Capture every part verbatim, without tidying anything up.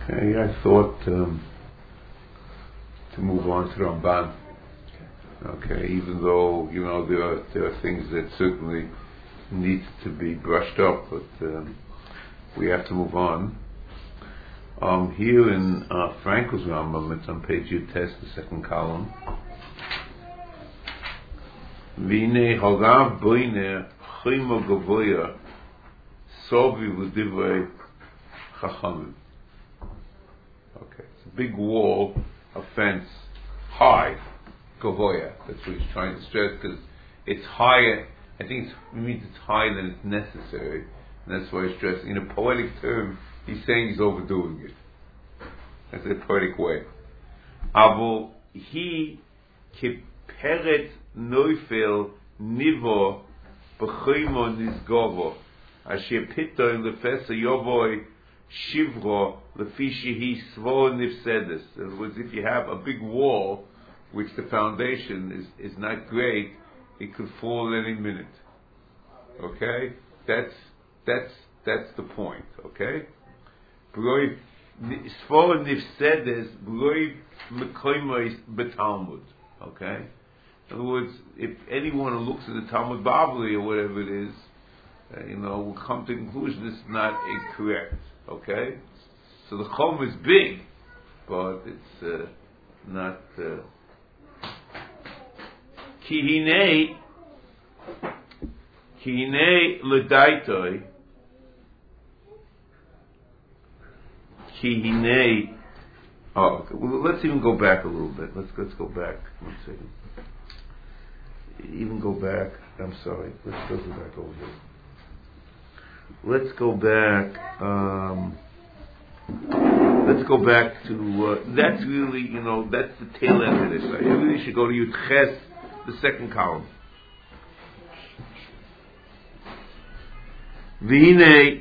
Okay, I thought um, to move on to Ramban. Okay, even though you know there are there are things that certainly need to be brushed up, but um, we have to move on. Um, here in uh, Frankel's Rambam, it's on page Yud Tes, the second column. V'inei harav boiner chayma gavoya sovi l'divrei chachamim. Okay, it's a big wall, a fence, high, gavoya. That's what he's trying to stress, because it's higher. I think it's, it means it's higher than it's necessary, and that's why he's stressing. In a poetic term, he's saying he's overdoing it. That's a poetic way. Avo he kiperet noifel nivo b'chaymo nizgovo asher pitoy lefesa yovoy shivro lefi shehi svo nifsedes. In other words, if you have a big wall, which the foundation is, is not great, it could fall any minute. Okay? That's that's that's the point. Okay? Svo nifsedes b'roi mekoymos b'talmud. Okay? In other words, if anyone who looks at the Talmud Bavli or whatever it is, uh, you know, will come to the conclusion this is not incorrect. Okay? So the chom is big, but it's uh, not. Uh, Ki hinei, ki hinei l'daitoi, ki hinei. Oh, okay. Well, let's even go back a little bit. Let's let's go back. One second. Even go back. I'm sorry. Let's go back over here. Let's go back. Um, let's go back to. Uh, that's really, you know, that's the tail end of this. I really should go to Yud Ches, the second column. V'hinei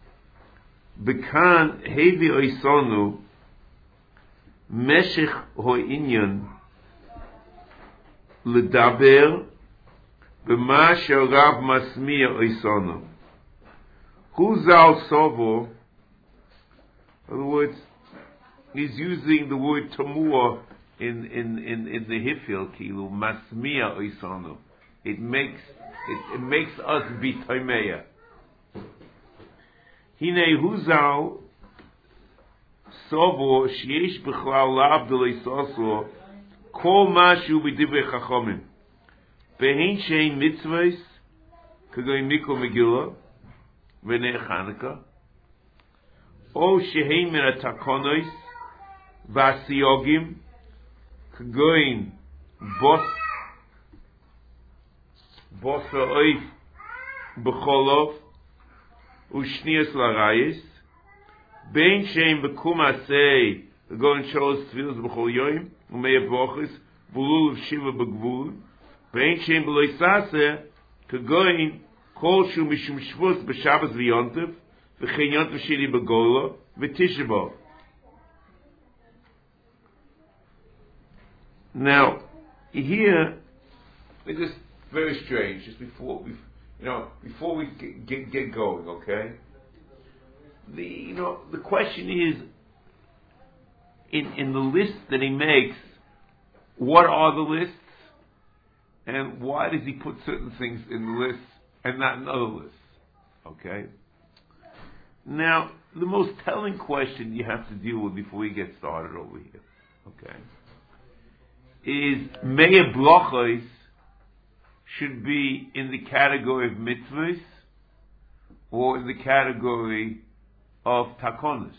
b'kan hevi oisonu meshech ho'inyan l'daber b'ma she'rav masmiya oisonu hu zal sovo. In other words, he's using the word tamua in in in in the hifil kilu masmiya oisonu. It makes it, it makes us be tomeya. Hine huzal sovo sheyesh b'chlal la'abdul isoso kol mashu b'divrei chachamim behin shein mitzvahs k'goy mikol megillah v'nei Chanukah o shein min hatakonos v'asiyogim k'goyin bos bos ha'oif b'cholov u'shnias l'arayis bein shein b'kum asei k'goyin sholos tfilos b'chol yoyim u'mei avochis v'lulav shiva b'gvul bein shein b'loisaseh k'goyin kol shu mishum shvus b'shabbos v'yontev v'chein yontev shiri b'gola v'tisha b'av. Now, here, it's just very strange. Just before we, you know, before we get, get get going, okay? The you know the question is, in in the list that he makes, what are the lists, and why does he put certain things in the list and not in other lists? Okay. Now, the most telling question you have to deal with before we get started over here, okay, is Meir Blochos should be in the category of mitzvahs or in the category of takonos.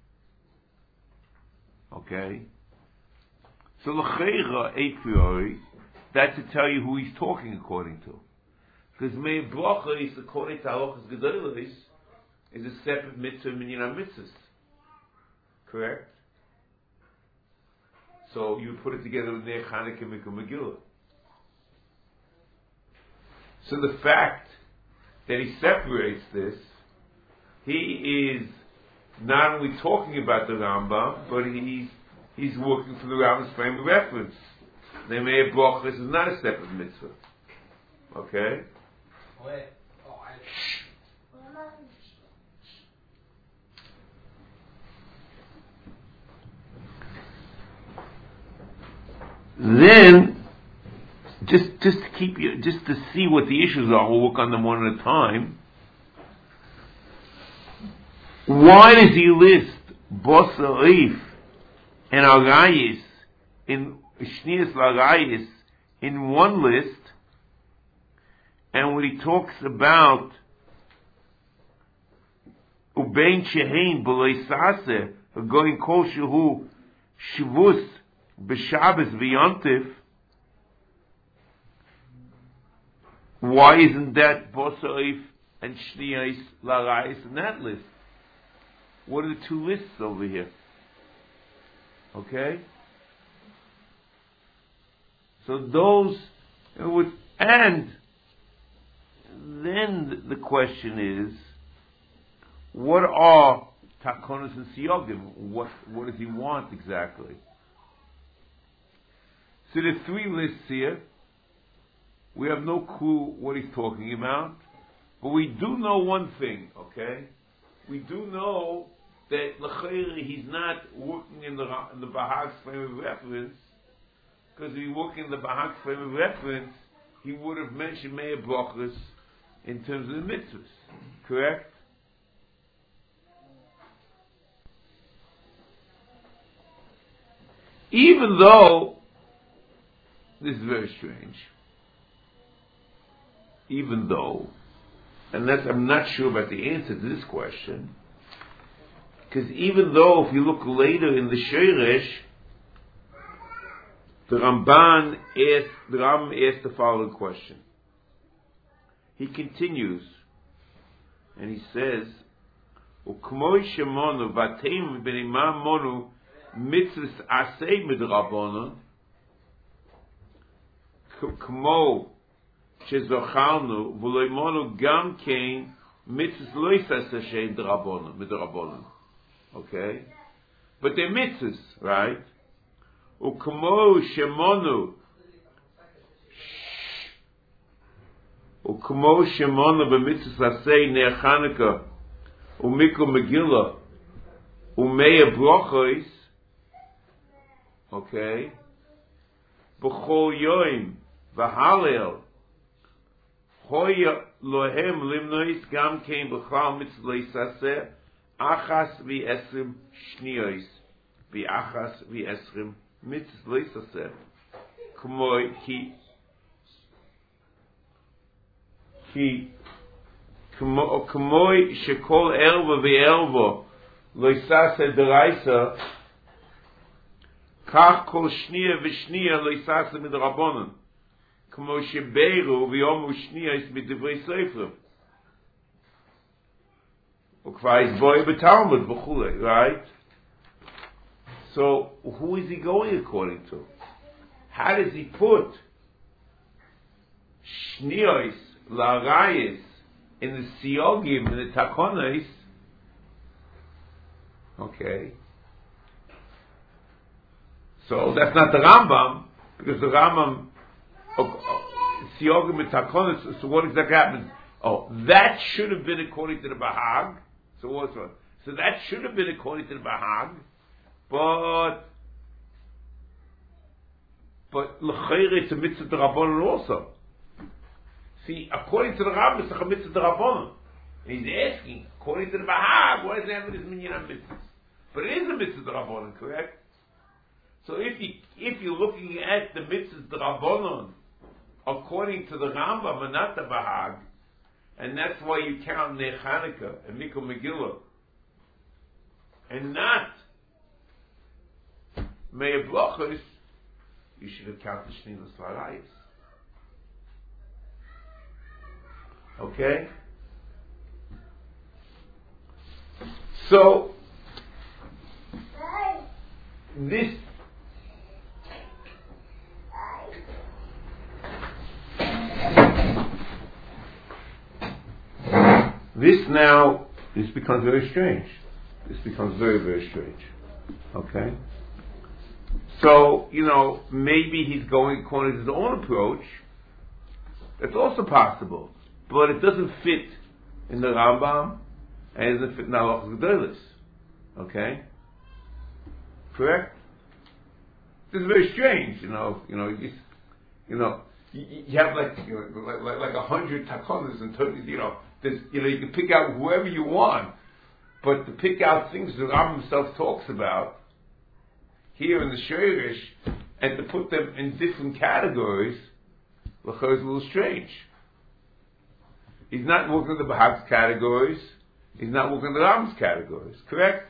Okay? So l'cheira a priori, that's to tell you who he's talking according to. Because Meir Blochos, according to Halachos Gedolos, is a separate mitzvah minyan mitzvahs. Correct? So you put it together with Ner Chanukah Mikol Megillah. So the fact that he separates this, he is not only talking about the Rambam, but he's he's working for the Rambam's frame of reference. The Meir Blochos is not a separate mitzvah. Okay? Then, just just to keep you, just to see what the issues are, we'll work on them one at a time. Why does he list Bosarif and Arayis in Shnias Larayis in one list, and when he talks about Ubein Shehein B'lei Saseh going Kol Shehu Shivus B'Shabbos V'Yontif, why isn't that Bosarif and Shnias Larayis in that list? What are the two lists over here? Okay? So those, and then the question is, what are Takonos and Siyogim? What, what does he want exactly? So there are three lists here. We have no clue what he's talking about, but we do know one thing, okay? We do know that l'chayri he's not working in the in the Bahag's frame of reference, because if he working in the Bahag's frame of reference, he would have mentioned Meir Brachos in terms of the mitzvahs, correct? Even though this is very strange, even though, and that's, I'm not sure about the answer to this question, because even though if you look later in the Sheresh, the Ramban asked, the Rambam asked the following question. He continues, and he says, "Ukmoi shemonu vateim b'neimam monu mitzvahs asay midrabanon, kmo shezochalnu v'loimonu gam kein mitzvahs lois asay midrabanon midrabanon." Okay, but they're mitzvahs, right? Ukmo shemonu, ukmo shemonu b'mitzvahs asay ner Chanukah umikol Megillah umeya brochos. Okay, b'chol yoim v'halel hoya lohem limnois gam kein b'chal mitzvahs asay achas v'esrim shniyos v'achas v'esrim mitzvahs asay k'moi ki ki k'moi shekol erva v'erva loisaseh deraisa kach kol shniya v'shniya loisaseh midrabanan k'mo shebeiru v'yomu shniyos midivrei sefer. Right? So, who is he going according to? How does he put Shniyos, Larayis, in the Siyogim, in the Takonos? Okay. So, that's not the Rambam, because the Rambam, Siyogim and Takonos, so what exactly happens? Oh, that should have been according to the Bahag. So what's what? So that should have been according to the Bahag, but but l'chayre it's a mitzvah d'Rabbanan also. See, according to the Rambam, it's a mitzvah d'Rabbanan. He's asking, according to the Bahag, what does that have with this minyan of mitzvahs? But it is a mitzvah d'Rabbanan, correct? So if you if you're looking at the mitzvahs d'Rabbanan according to the Rambam and not the Bahag, and that's why you count Ner Chanukah and Mikol Megillah, and not Meir Brachos, you should have counted Shnilas Larayis. Okay? So, this This now, this becomes very strange. This becomes very, very strange. Okay? So, you know, maybe he's going according to his own approach. It's also possible. But it doesn't fit in the Rambam, and it doesn't fit in Halachos Gedolos. Okay? Correct? this is very strange, you know. You know, you, you know, you, you have like you know, like like, like a hundred takonas and you know, there's, you know, you can pick out whoever you want, but to pick out things that Rambam himself talks about here in the Shirish and to put them in different categories, is a little strange. He's not working the Bahag's categories. He's not working the Rambam's categories. Correct?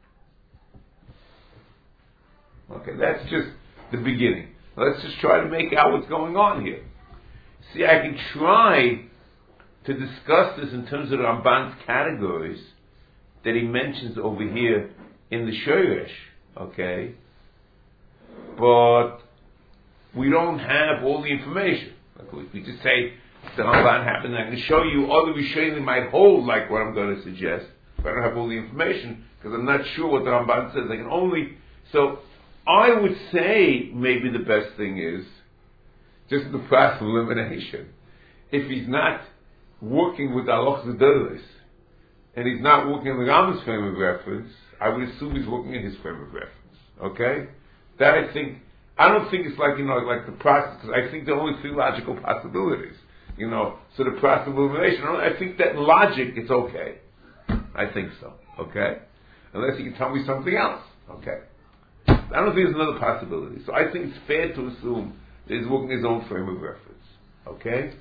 Okay, that's just the beginning. Let's just try to make out what's going on here. See, I can try to discuss this in terms of the Ramban's categories that he mentions over here in the Shoresh, okay? But we don't have all the information. Like we, we just say the Ramban happened. I can show you other Rishonim might hold like what I'm going to suggest, but I don't have all the information because I'm not sure what the Ramban says. I can only so. I would say maybe the best thing is just the process of elimination. If he's not working with Aloch Zedolis and he's not working in the Rambam's frame of reference, I would assume he's working in his frame of reference. Okay? That I think, I don't think it's like, you know, like the process, because I think there are only three logical possibilities. You know, so the process of elimination, I think that in logic it's okay. I think so. Okay? Unless you can tell me something else. Okay? I don't think there's another possibility. So I think it's fair to assume that he's working his own frame of reference. Okay?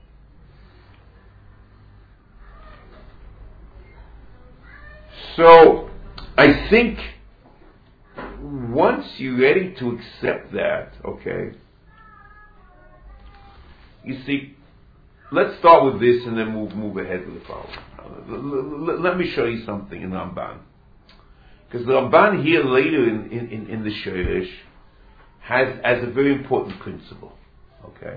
So, I think once you're ready to accept that, okay, you see, let's start with this and then move move ahead with the following. Let me show you something in Ramban. Because the Ramban here later in, in, in the Shoresh has as a very important principle. Okay?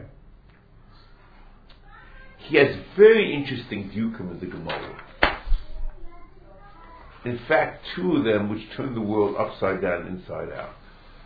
He has very interesting diukim in the Gemara. In fact, two of them which turn the world upside down and inside out.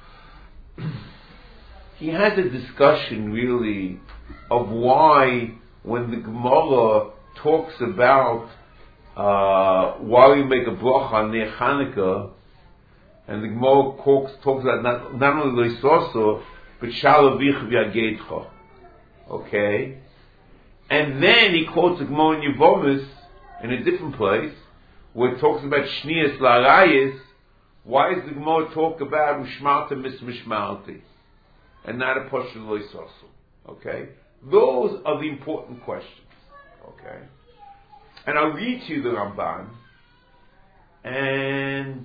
He has a discussion really of why when the Gemara talks about Uh, while you make a bracha near Hanukkah, and the Gemara talks, talks about not, not only Loisoso, but Shalavich v'Yagedcha. Okay? And then he quotes the Gemara in Yevomis in a different place, where it talks about Shnias Larayis. Why does the Gemara talk about Ushmalta Mismishmalti, and not a Poshel Loisoso? Okay? Those are the important questions. Okay? And I'll read to you the Ramban, and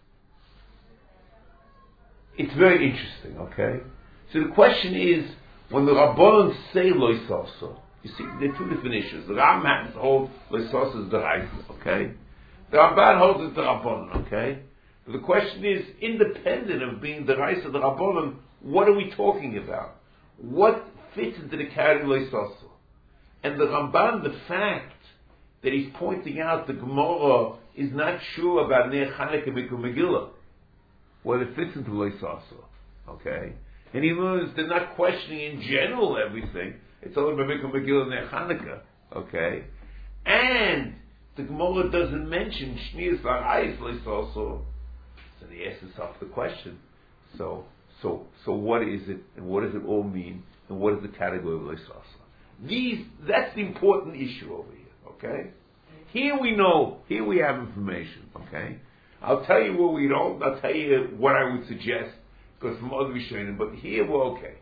it's very interesting, okay? So the question is, when the Rabbanon say Loisoso, you see, there are two different issues. The Rambam holds Loisoso is the right, okay? The Ramban holds it's the Rabbanon, okay? But the question is, independent of being the right of the Rabbanon, what are we talking about? What fits into the category Loisoso? And the Ramban, the fact that he's pointing out the Gemara is not sure about Ner Chanukah Mikra Megillah, whether it fits into Loisaso. Okay? And he learns they're not questioning in general everything. It's only about Mikra Megillah and Ner Chanukah. Okay? And the Gemara doesn't mention Shnias Larayis Loisaso. So he asks himself the question. So, so, so what is it, and what does it all mean, and what is the category of Loisaso? These, that's the important issue over here. Okay? Here we know, here we have information, okay? I'll tell you what we don't, I'll tell you what I would suggest, because from other Rishonim, but here we're okay.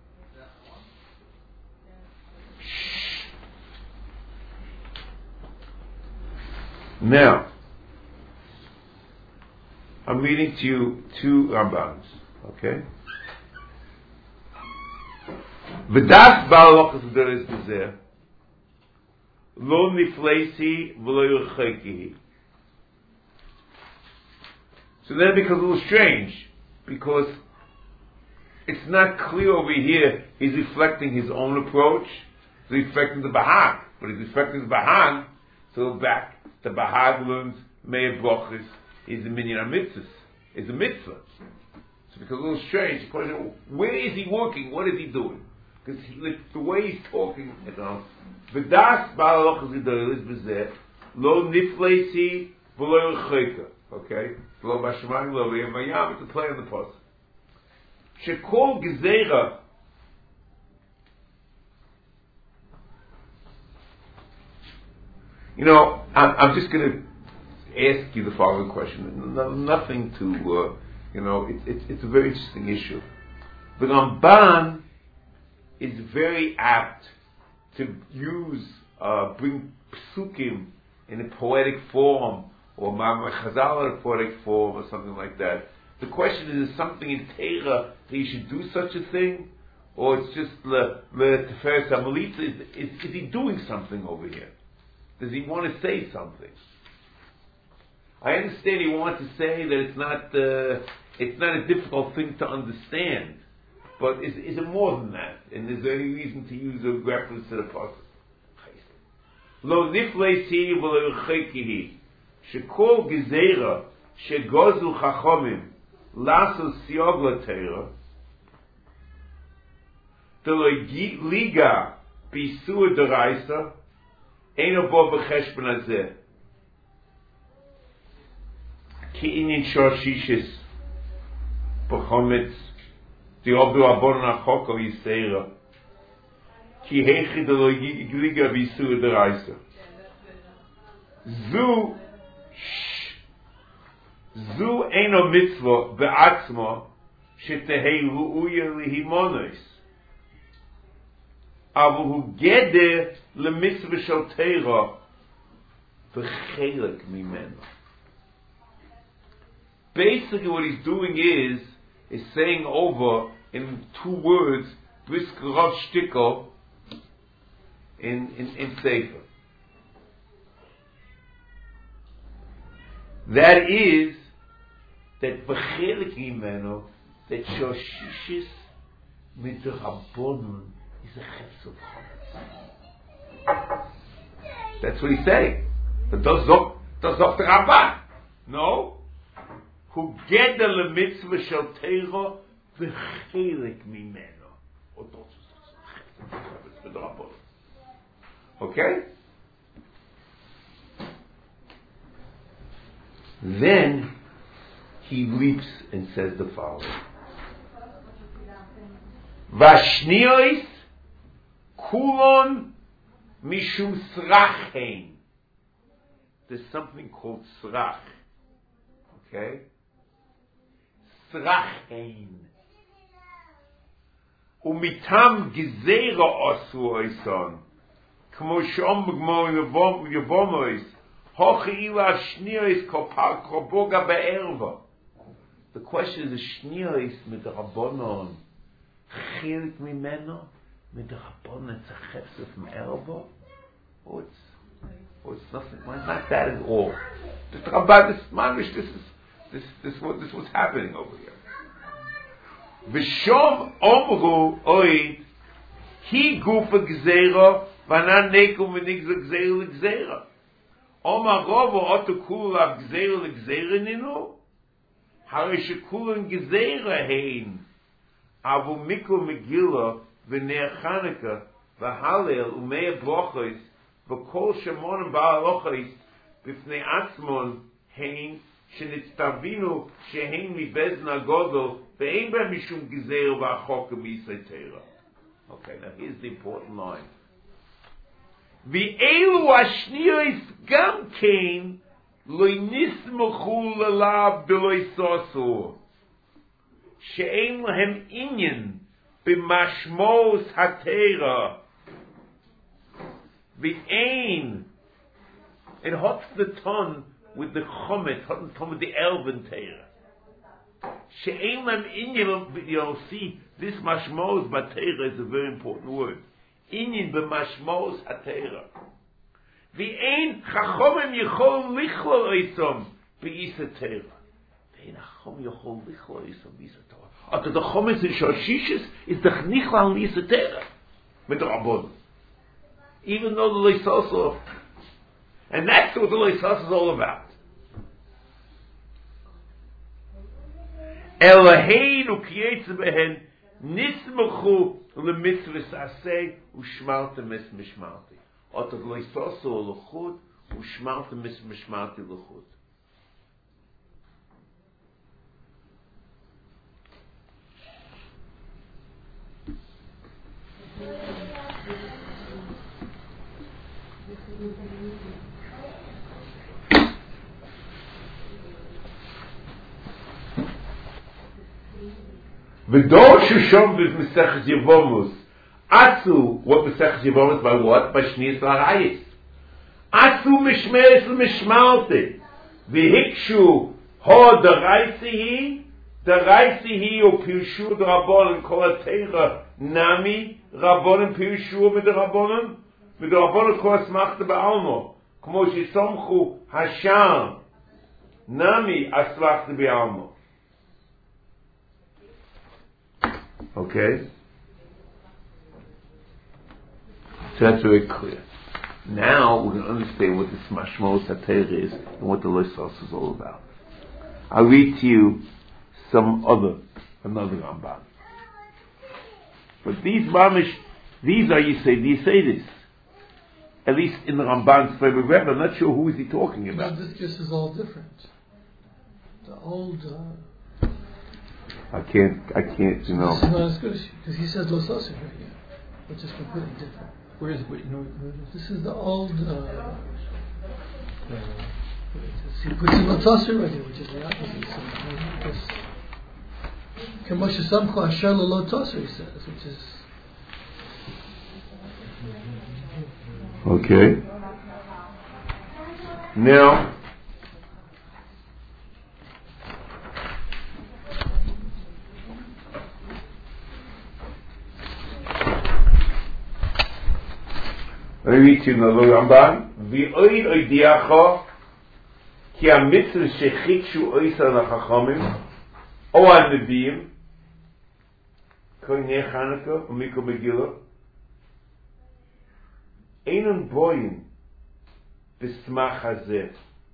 Shh. Now, I'm reading to you two Rambans, okay? V'das ba'alokas v'deres b'zeh Lo nifleisi v'lo yerchekihi. So then it becomes a little strange, because it's not clear over here he's reflecting his own approach, he's reflecting the Bahag, but he's reflecting the Bahag, so back, the Bahag learns Meir Brochis is a minyan mitzvahs, is a mitzvah. So it becomes a little strange. The question, where is he working? What is he doing? Because the way he's talking, you know, v'das ba'alochas gedolos b'zeh lo nifleisi v'lo yercheka. Okay, lo b'shamayim lo v'yam v'yam. It's a play on the post. Shekol Gezerah. You know, I'm, I'm just going to ask you the following question. No, nothing to, uh, you know, it, it, it's a very interesting issue. The Ramban is very apt to use, uh, bring psukim in a poetic form, or Ma'amar Chazal in a poetic form, or something like that. The question is, is something in Torah that you should do such a thing? Or it's just le le Teferes HaMalitza? Is, is, is he doing something over here? Does he want to say something? I understand he wants to say that it's not uh, it's not a difficult thing to understand, but is, is it more than that? And is there any reason to use a reference to the pasuk? Lo nifleisi v'lo yechekihi shekol gezerah shegozu chachomim lasos siog l'teira delo liga b'isur deraisa eino bo b'cheshbon hazeh ki inyan shorshishis b'chometz diobdu abon achoko yiseira ki hechi delo liga b'isur deraisa zu zu eino mitzvah be'atzmo shetehei ru'uya lihimonos avu hu geder lemitzvah shel Torah v'chelek mimeno. Basically what he's doing is is saying over in two words brisk rav shtickle in in, in Sefer. That is that v'chelek mimeno, that shoshishis midrabanon is a chetz of chametz. That's what he's saying. But does zok does zok the Ramban? No. Who get the lemitzvah shel Torah v'chelek mimeno. Or does chetz of chametz midrabanon? Okay. Then he leaps and says the following: Vashniyos kulon mishum srachein. There's something called srach. Okay? Srachein. Umitam gezera osu oison. Kmo shom b'gmo yevomois. The question is, Shniyos midrabanon chilek mimeno midrabanon it's a chesed from erva, or it's or it's nothing. Well, it's not that at all. Just about this manish. This is this this what this was happening over here. V'shom omru oid he gufa gzeira v'anan neku v'nigza gzeira l'gzeira. Omar Rovo otukula gzeira l'gzeira ninu. Harishikulan gzeira hein. Avu mikul megillah v'ner Chanukah v'halel umei brochos v'kol shemonim ba'alochos b'fnei atzmon hein shenitztavinu shehein mibezna godol ve'ein b'hem mishum gzeira v'achok b'isay Torah. Okay, now here's the important line. V'elu ashniyos gam kein lo nismochu lelav b'lo yisosu she'ein lahem inyan b'mashmos hatera v'ein it hots the ton with the chomet, hots the ton with the elven Torah. She'ein lahem inyan, you know, see, this mashmos batera is a very important word. Inyan b'mashmos hatera. V'ein chachomim yichol lichlol oisom b'yisa Torah. V'ein chachom yichol lichlol oisom b'yisa Torah. After the chometz in Shoshishis is the chnichla on Yisa Torah with the Rabbon. Even though the Leisos, and that's what the Leisos is all about. Eloheinu kiyetz behen nismachu lemitzvahs aseh u'shmalta mis mishmalti. Ot of Leisos l'chud u'shmalta mis mishmalti l'chud. V'dor Shushom with Mesech Yevomus. Atzu, what Mesech Yevomus by what? By Shnias L'Arayis. Atzu Mishmeres L'Mishmalte. V'hikshu Ho D'Raisihi. D'Raisihi O Pirshu D'Rabbonim Kol HaTeira Nami Rabbonim Pirshu V'D'Rabbonim V'D'Rabbonim Kol HaSmachta Ba'almo Kmo Shesomchu Hasham Nami Asmachta Ba'almo. Okay? So that's very clear. Now we're going to understand what this Mashmos HaTeira is and what the Losos is all about. I'll read to you some other, another Ramban. But these Mamish, these are, you say, do you say this? At least in the Ramban's favorite Rebbe, I'm not sure who is he talking about. No, this, this is all different. The old... Uh, I can't, I can't, you know. This is not as good as because he says Los Osir right here, which is completely different. Where is it? Wait, you know, this is the old. Uh, uh, he puts in Los Osir right here, which is the opposite. K'moshe Samcho Asher Lo Tosir, he says, which is. Okay. Now. Let me read you another Ramban. V'oid oidiacho ki ha-mitzvah shechikshu oisar l'chachamim o ha-neviim koinei Chanukah u'mikol Megillah einon boyin b'smach hazeh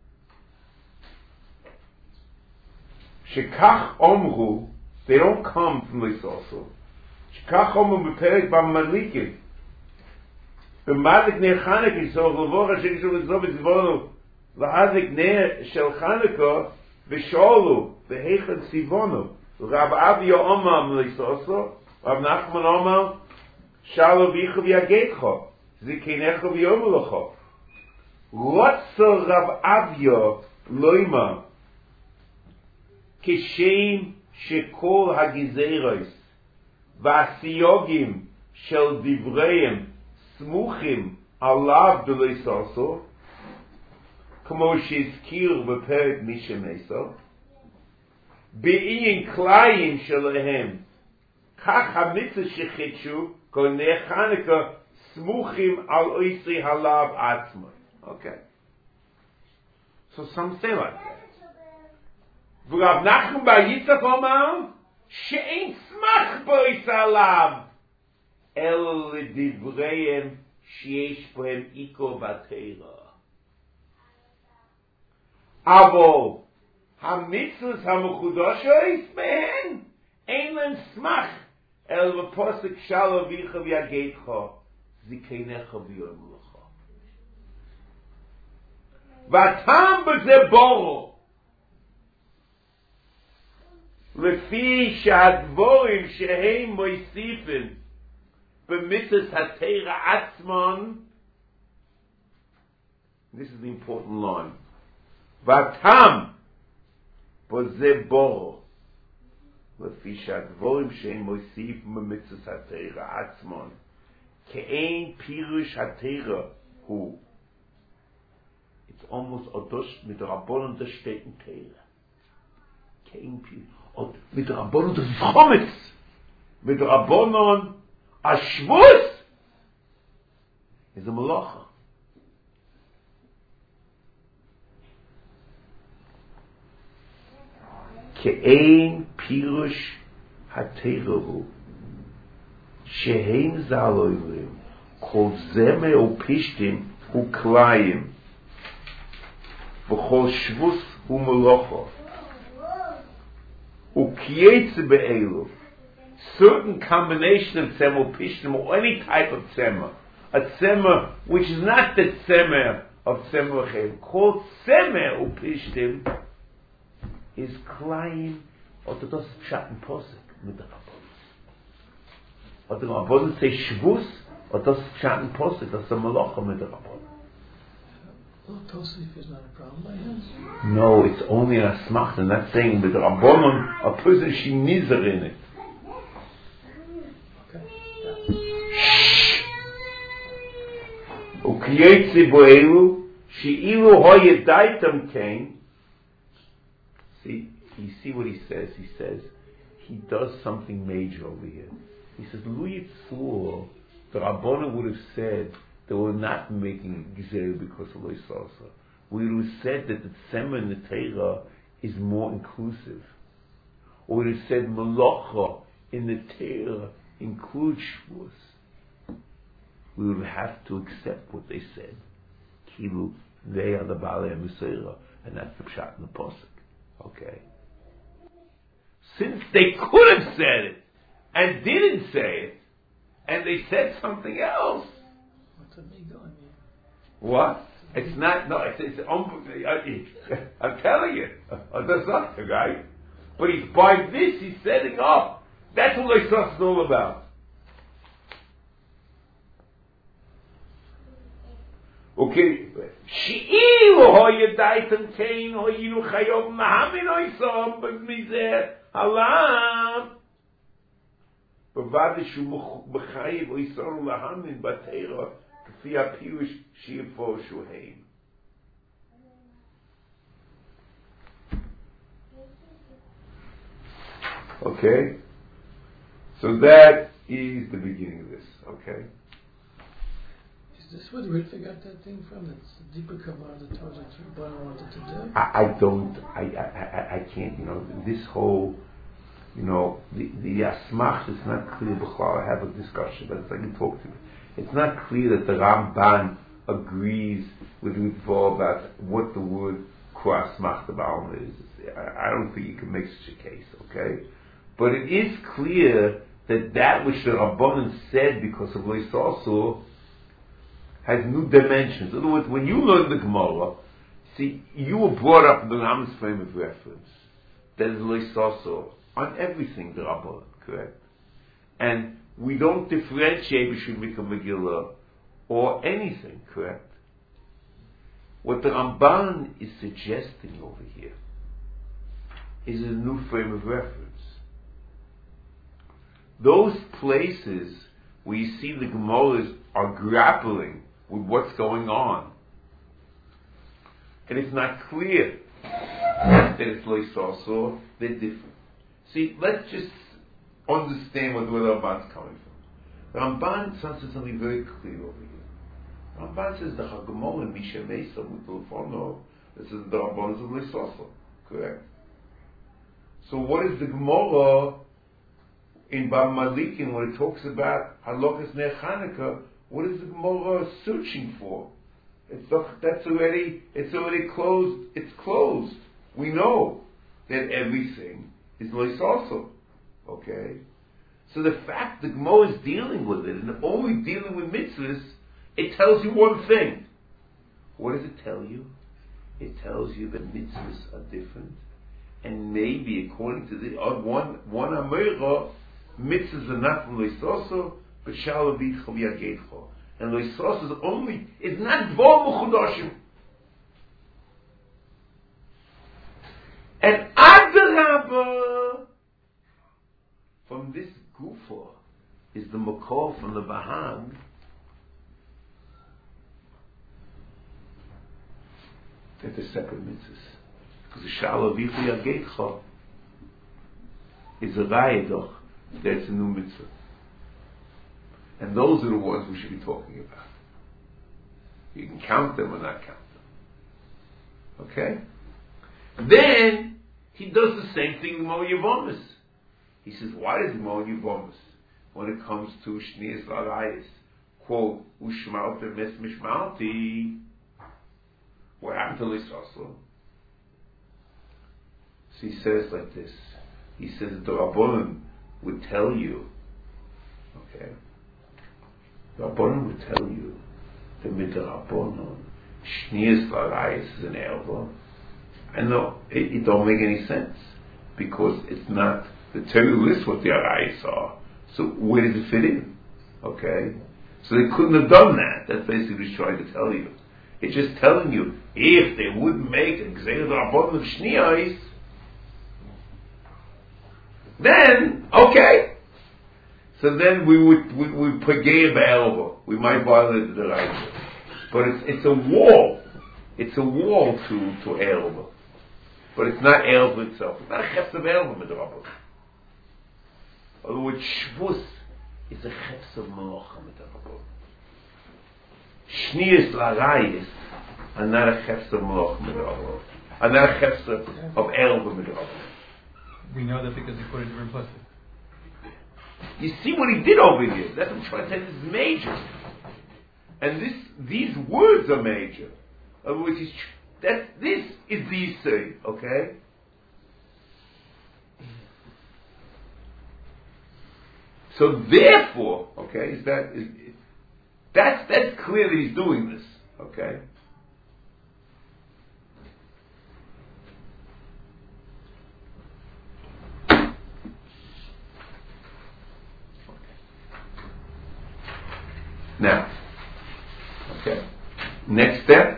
shekach omru, they don't come from this also. Shekach omru b'perek b'malikim במדליק נר חנוכה יסוך לבורך שגישו לזו בצבונו להדליק נר של חנוכה ושאולו בהיכן ציוונו רב אביה אומר מליסוסו רב נחמן אומר שאלו ביך ויגדך זקנך ויאמר לך רוצה רב אביה לומר כשם שכל הגזירות והסיוגים של דבריהם סמוכים עליו דלויסוסו כמו שהזכיר בפרק משמסו בעניין כליים שלהם כך המצווה שחידשו כהני חנוכה סמוכים על אויסי הלאו עצמו. Okay, so some say like that. ורב נחמן בר יצחק אומר שאין סמך באויסי הלאו אלא לדבריהם שיש בהם עיקר בתורה. אבל המצוות המקודשות מהן אין להם סמך אלא בפסוק שאל אביך ויגדך זקנך ויאמר לך. והטעם בזה ברור לפי שהדבורים שהם מוסיפים b'mitzvahs hatera atzmon. This is the important line. Vatam b'zeh bor lefi shadvorim she'en mosif b'mitzvahs hatera atzmon ke'ein pirush hatera hu. It's almost odosh mit Rabbonon das steht in Teira. Ke'ein pirush mit Rabbonon das Chometz mit Rabbonon Ashvus is a malacha. Ke'ein pirush hateirahu shehein zaloyim kol zeme upishtim uklayim v'chol shvus hu malacha ukiyetze be'elu. Certain combination of tzemah pishtim or any type of tzemah, a tzemah which is not the tzemah of tzemah chem, called tzemah upishtim, is klayim or the dos pshat and posik with the rabbanon. Or the rabbanon say shvus or dos pshat and posik. That's the malacha with the rabbanon. Well, tosif is not a problem by him. No, it's only a smach. And that's saying with the rabbanon a person she nizer in it. Ukiyetzi boelu, she'ilu hoyedaitam kain. See, you see what he says? He says, he does something major over here. He says, Lu Yitzur, the Rabbana would have said they were not making Gzeir because of Lo Yisasa. We would have said that the Tzemah in the Torah is more inclusive. Or we would have said Malacha in the Torah includes Shavuos. We would have to accept what they said. Kilu, they are the Baalei HaMesorah, and that's the Pshat in the Pasuk. Okay? Since they could have said it, and didn't say it, and they said something else. What's a big going here? What? It's not, no, it's, it's um, I'm telling you, that's not the guy. But he's, by this, he's setting up. That's what Leisos is all about. Okay. She'ilu hoyedaitam kain hoyinu chayov mahamin oisom b'mizeh halam. B'vad shu b'chayiv oisom lahamin b'teira k'fi ha'pirush she'ifo shuheim. Okay? So that is the beginning of this, okay? Is this where the Ritva got that thing from? That's the deeper Kabbalah that tells us what I wanted to do? I, I don't, I, I, I can't, you know, this whole, you know, the, the Asmach is not clear, B'chlar, I have a discussion, but it's like you talk to me. It's not clear that the Ramban agrees with Ritva about what the word Asmach the Baal is. I, I don't think you can make such a case, okay? But it is clear that that which the Rabbanan said because of Lo Yisasur has new dimensions. In other words, when you learn the Gemara, see, you were brought up in the Rambam's frame of reference. That is Lo Yisasur on everything, the Rabbanan, correct? And we don't differentiate between Mikra Megillah or anything, correct? What the Ramban is suggesting over here is a new frame of reference. Those places where you see the Gemaras are grappling with what's going on, and it's not clear that it's Lo Yisasur, they're different. See, let's just understand where the Ramban's coming from. The Ramban says something very clear over here. The Ramban says the Chagamol and Misha Mesa Mutulfono, this is the Ramban of Lo Yisasur, correct? So what is the Gemara in Bab Malikin when it talks about Halokas Ner Chanukah? What is the Gemara searching for? It's that's already it's already closed. It's closed. We know that everything is Lo Yisasur. Okay, so the fact the Gemara is dealing with it and only dealing with mitzvahs, it tells you one thing. What does it tell you? It tells you that mitzvahs are different, and maybe according to the uh, one one Amira, mitzvahs are not from Lo Yisasur, but shall be Chaviyageitcho. And Lo Yisasur is only, it's not Dvar Mechudashim. And Adarabba, from this Gufa, is the Makor from the Bahag, that they're separate mitzvahs. Because the Shal of Chaviyageitcho is a Rayedoch, that's a new mitzvah. And those are the ones we should be talking about. You can count them or not count them. Okay? Then, he does the same thing in Mo Yevomis. He says, why does Mo Yevomis, when it comes to Shnias Larayis, quote, Ushmalta Mes Mishmalti, what happened to Lo Yisasur? So he says like this. He says, the Rabbanan would tell you, okay, the Rabbanan would tell you that with the Rabbanan, Shnias Larayis is an erva. I know, it, it don't make any sense, because it's not, the Torah lists what the Arayis are, so where does it fit in? Okay? So they couldn't have done that. That's basically what he's trying to tell you. It's just telling you, if they wouldn't make a Gzeir Rabbanan of Shnias, then, okay. So then we would we would pagay ba'elva. We might violate the right. But it's it's a wall. It's a wall to to Erva. But it's not Erva itself. It's not a Chefs of Erva Midrabba. In other words, Shvus is a Chefs of Melocha Midrabba. Shnias Larayis are not a Chefs of Melocha Midrabba. Are not a Chefs of Erva Midrabba. We know that because he put it in implicit. You see what he did over here. That's what I'm trying to say. This is major. And this, these words are major. In other words, he's, that, this is the Yisrael, okay? So therefore, okay, is that, is, that's, that's clear that he's doing this, okay? Now, okay, next step.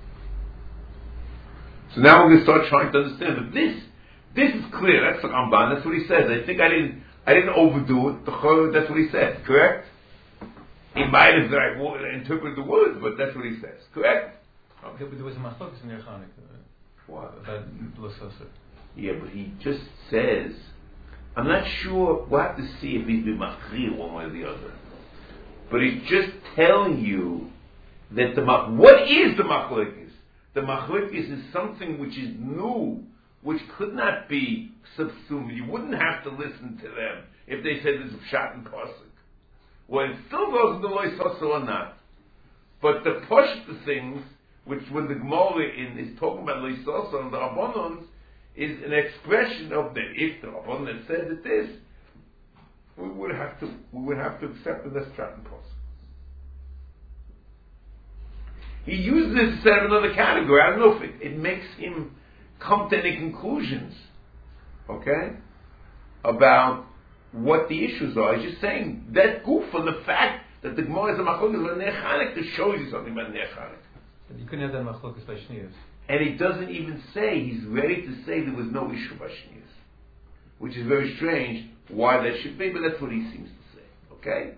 So now we're going to start trying to understand. But this, this is clear. That's the Ramban. That's what he says. I think I didn't, I didn't overdo it. That's what he said. Correct? He might have like, interpreted the words, but that's what he says. Correct? Okay, but there was a machlokas in your Chanik. What? About L'Soser. Yeah, but he just says. I'm not sure. We'll have to see if he's been machri one way or the other. But he's just telling you that the what is the machlokes? The machlokes is something which is new, which could not be subsumed. You wouldn't have to listen to them if they said there's a pshat and pasuk. Well, it still goes into loy soso or not. But the push the things, which when the Gemara in is talking about loy soso and the Rabbanons, is an expression of that. If the Rabbanon had said that this, we would have to we would have to accept it as pshat and pasuk. He uses it instead of another category. I don't know if it, it makes him come to any conclusions, okay, about what the issues are. He's just saying that goof on the fact that the Gemara is a machlokas about Ner Chanukah to show you something about Ner Chanukah. You couldn't have that machlokas by Shnius. And he doesn't even say, he's ready to say there was no issue by Shnius, which is very strange why that should be, but that's what he seems to say, okay?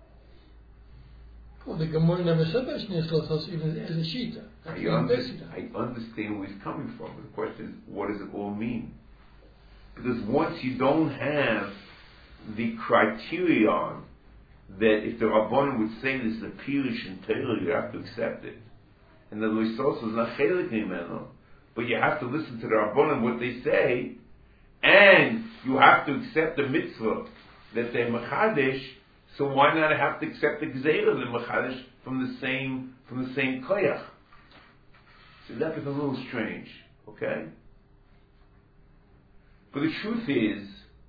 Well, the Gemara never said that Shnius Lotos even as a Shita. I, under, I understand where he's coming from. The question is, what does it all mean? Because once you don't have the criterion that if the Rabbanon would say this is a Pirish in Torah, you have to accept it. And the Loisos is not Chelik Nimeno, but you have to listen to the Rabbanon, what they say, and you have to accept the mitzvah that they're Mechadesh. So why not have to accept the Gzeira, the Mechadish, from the same from the same Koyach? So that is a little strange, okay? But the truth is,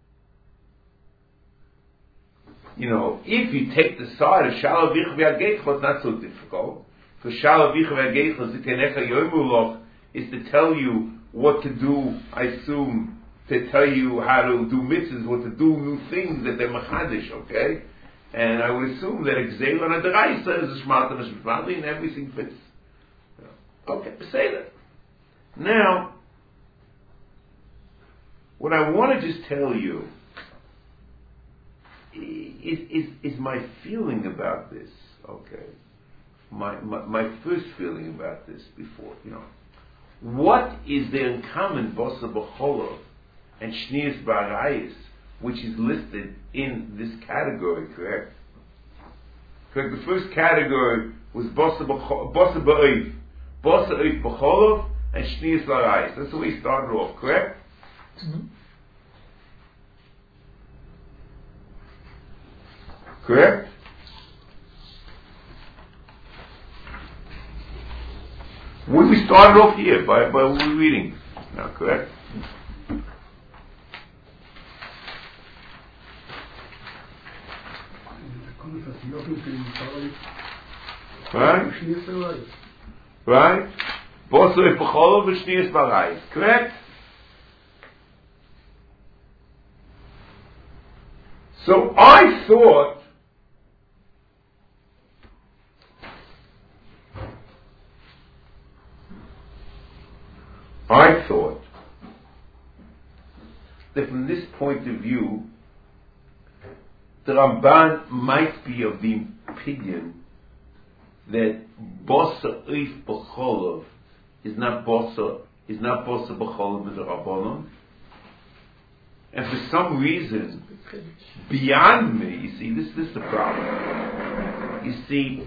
you know, if you take the side of Shalavich V'Ageitcha, it's not so difficult. Because Shalavich V'Ageitcha Zikenecha Yoimuloch is to tell you what to do, I assume, to tell you how to do mitzvahs, what to do new things that they're Mechadish, okay? And I would assume that Exela and Adaraisa is a Shmata and Shmata and everything fits. Okay, say that. Now, what I want to just tell you is, is, is my feeling about this, okay? My, my, my first feeling about this before, you know. What is there in common, Bosa B'Cholov and Shnius B'Arayis, which is listed in this category, correct? Correct. The first category was Bosa B'Oiv, Bosa Oiv B'Cholov, and Shnius B'Arayis. That's the way he started off, correct? Mm-hmm. Correct? When we started off here, by, by what we're reading now, correct? Right? Right? Bosoi Pacholov and Shnius B'Arayis. Correct? So I thought I thought that from this point of view the Ramban might be of the opinion that bosa oif b'cholov is not bosa is not bosa b'cholov midrabanon, and for some reason beyond me, you see, this, this is the problem. You see,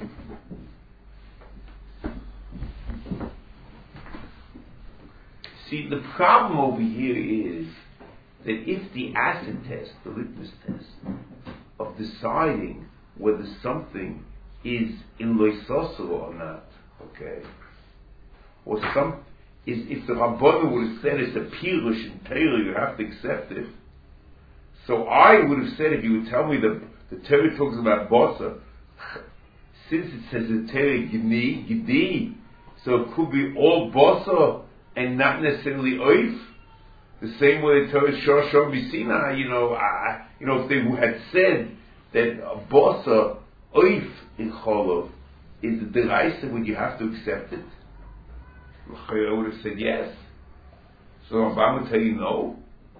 see, the problem over here is that if the acid test, the litmus test, of deciding whether something is in loisosel or not, okay, or some, is if the Rabbanan would have said it's a pirush in Torah, you have to accept it. So I would have said, if you would tell me that the Torah talks about bosa, since it says in Torah gidni, gidni, so it could be all bosa and not necessarily oif. The same way the Torah shor shor b'sina, you know, uh, you know, if they had said that bosa oif in cholov is the deraisa, would you have to accept it? I would have said yes. So Rambam would tell you no.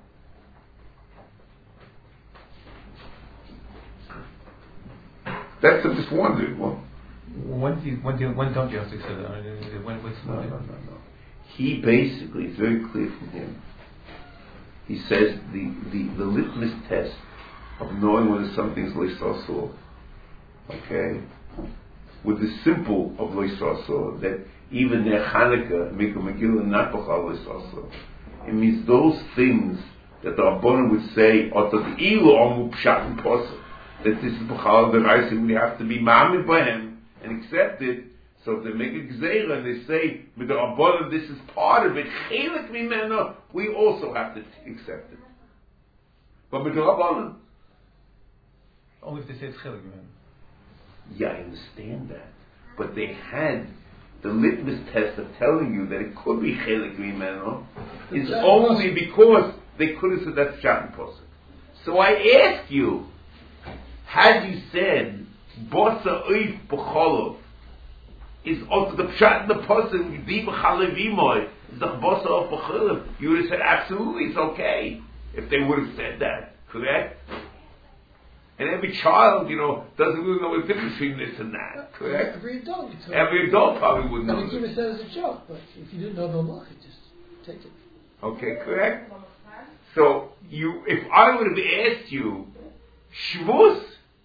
That's I'm just wondering. Well, when do you, when do you, when don't you have to accept that? I mean, when, what's, no, no, no, no. He basically, it's very clear from him. He says the, the, the litmus test of knowing whether something's loisosol, okay, with the simple of loisosol, that even their Chanukah, Mikra Megillah, not b'chal loisosol. It means those things that the Rabbanan would say, or that the ilu amu pshat and posel, that this is b'chal deraisa, we have to be ma'amid by him and accept it. So if they make a gzeira and they say, with the Rabbanan, this is part of it, chelik mimena, we also have to accept it. But with the Rabbanan, only if they say it's chelik mimena. Yeah, I understand that. But they had the litmus test of telling you that it could be chelik mimena is only because they could have said that's pshat and posel. So I ask you, had you said, bosa oif b'cholov, is also the pshat and the posel, di b'chalavimoy, is the bosa of b'cholov, you would have said, absolutely, it's okay, if they would have said that, correct? And every child, you know, doesn't really know the difference between this and that, correct? Every adult. Every adult probably wouldn't know. I mean, said it as a joke, but if you didn't know the law, you just take it. Okay, correct? So, you, if I would have asked you, Shvus,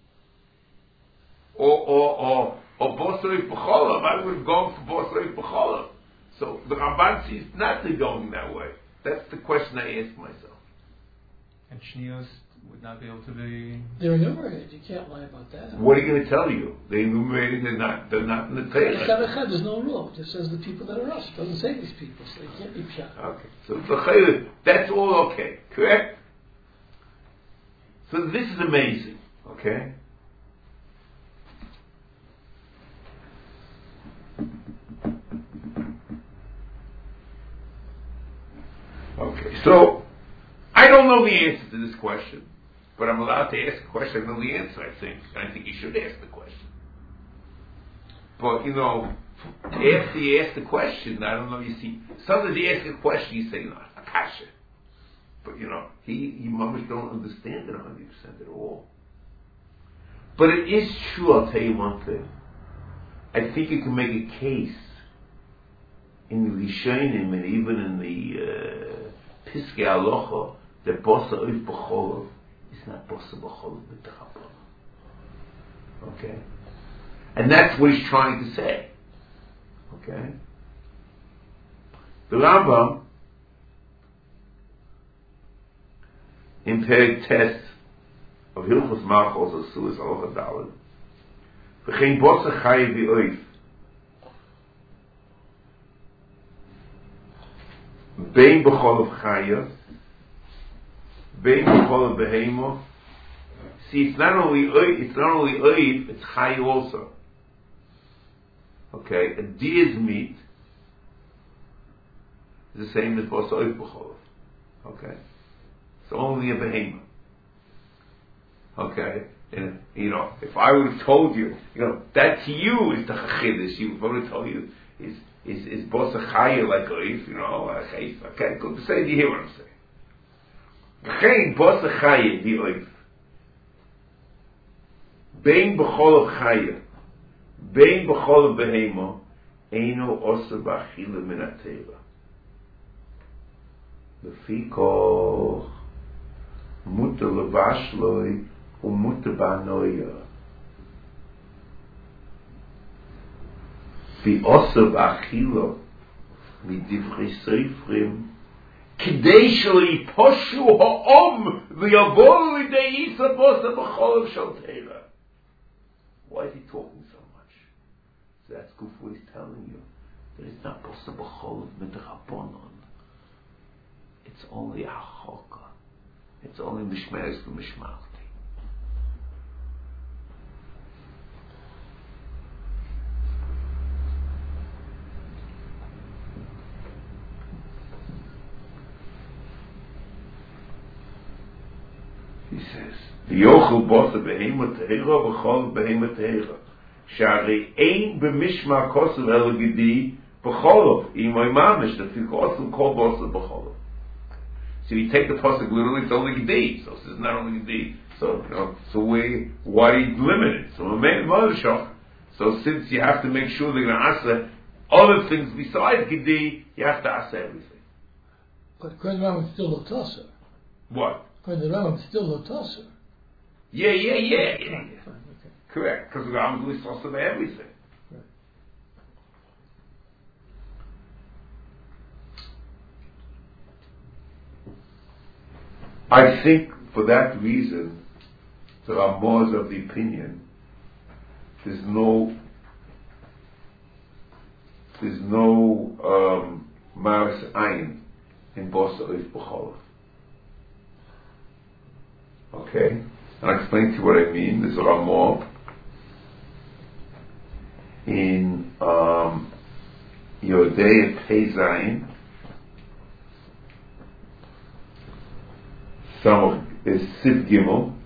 or, or, or, or Bosrei B'cholav, I would have gone for Bosrei B'cholav. So, the Ramban sees not to going that way. That's the question I ask myself. And Shnios would not be able to be... They're enumerated. You can't lie about that. What are you going to tell you? They enumerated, they're not, they're not in the Torah. There's no rule. It just says the people that are us. It doesn't say these people, so they can't be pshat. Okay. So, the that's all okay. Correct? So this is amazing. Okay? Okay. So, I don't know the answer to this question. But I'm allowed to ask a question. I know the answer, I think. And I think you should ask the question. But, you know, after you ask the question, I don't know, you see, sometimes you ask a question, you say, no, akasha. But, you know, he, you mamish don't understand it one hundred percent at all. But it is true, I'll tell you one thing. I think you can make a case in the Rishonim and even in the uh, Piskei Halacha that Bosa Oif B'cholav is not Bosa B'cholav B'tachapon. Okay? And that's what he's trying to say. Okay? The Rambam in Perek Tes of Hilchos Malchos Asuas Halacha Daled, V'chein Bosa Chaye V'oif Bein B'cholav Chaya Bein B'cholav Behemo. See, it's not only oif, it's not only oif, it's Chay also. Okay, a deer's meat is the same as Bosa Oif B'cholav. Okay, it's only a behema. Okay, and you know, if I would have told you, you know, that to you is the chachidus. You, if I would have told you, is is is Bosa Chaya like Oif, you know, okay, okay, good to say. Do you hear what I'm saying? Chein Bosa Chaya di Oif. Bein B'cholav Chaya. Bein b'chol behema eino osa b'achila min ateva. Lefikoch muter levashloi umuter banoya. Vi osa b'achila midivri seifrim kidei shelo yiposhu ha'om v'yavol lidei isa bosa b'chol shel teira. Why is he talking so much? So that's good for what he's telling you. That it's not bosa b'chol midrabanon. It's only a choka. It's only mishmeres v'mishmalti. He says, "V'yochel bosa behema teira v'chol behema teira. Shari ein b'mishma kosev elagidi b'cholov imoy mamish that kosev kol bosa b'cholov." So you take the pasuk literally, it's only gedi. So it's not only gedi. So you know, so we why do you limit it? So a So since you have to make sure they're going to asa other things besides gedi, you have to asa everything. But according to Rambam, it's still Lotasa. What? According to Rambam, it's still Lotasa. Yeah, yeah, yeah, yeah. yeah. Fine, fine, okay. Correct, because Rambam is supposed to everything. I think for that reason, the Ramah is of the opinion there's no there's no um, Maris Ayin in Bosa Oif B'cholov. Okay? And I'll explain to you what I mean. There's a Ramah in um, Yodei Pei Zayin. Some is Sid Gimel.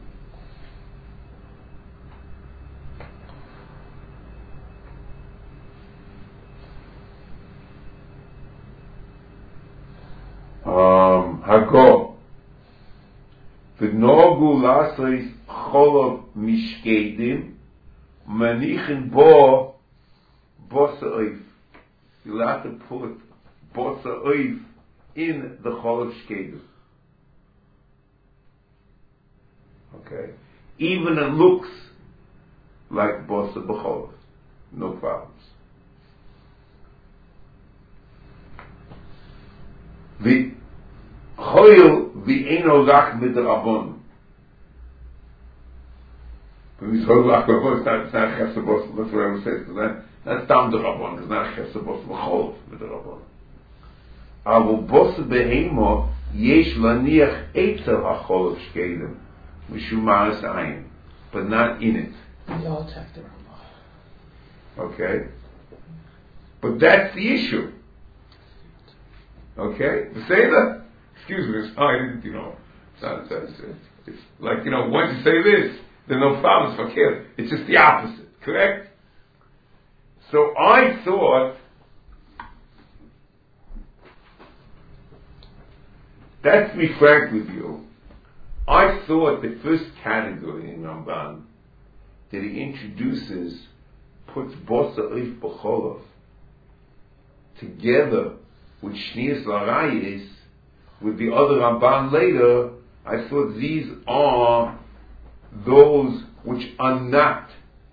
Um, Hago. V'nogu lasais cholov mishkedim manichin bo bosa oif. You'll have to put bosa oif in the cholov shkedim. Okay, even it looks like bosa b'cholov, no problems. The choil the eno lach midrabon. When we say lach midrabon, it's not it's not chesed bosa. That's what I would say. It's not that's dam midrabon. It's not chesed bosa b'cholov midrabon. Avu bosa behemo yesh laniach etzel hacholov shkedim. Mishumaras ayin, but not in it. We all attack the Rambam. Okay, but that's the issue. Okay, the Seder. Excuse me, it's oh, I didn't, you know, it's not. It's, it's, it's like you know, once you say this, there are no problems for kids. It's just the opposite, correct? So I thought that's me frank with you. I thought the first category in Ramban that he introduces puts Bosa Oif B'cholov together with Shnias L'Arayis with the other Ramban later. I thought these are those which are not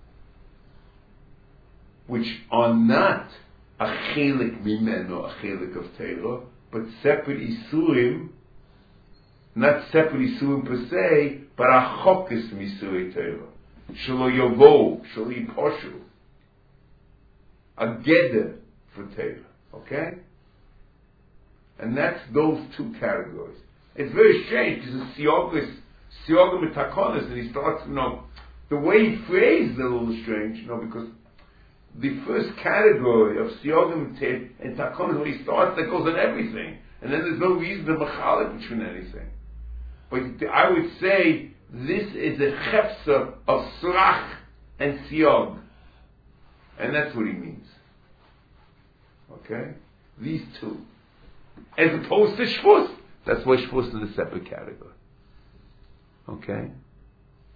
which are not a chelik mimeno, a chelik of Torah, but separate isurim. Not separate isurim per se, but a chokis misuri Torah. Shelo yovo, shelo yiposhu. A geder for Torah. Okay? And that's those two categories. It's very strange because it's siyogis, siyogim etakonis, and he starts, you know, the way he phrased it a little strange, you know, because the first category of siyogim and takonis, when he starts, that goes on everything. And then there's no reason to machalik between anything. But I would say this is a chefsa of srach and siyog. And that's what he means. Okay? These two. As opposed to shvus. That's why shvus is a separate category. Okay?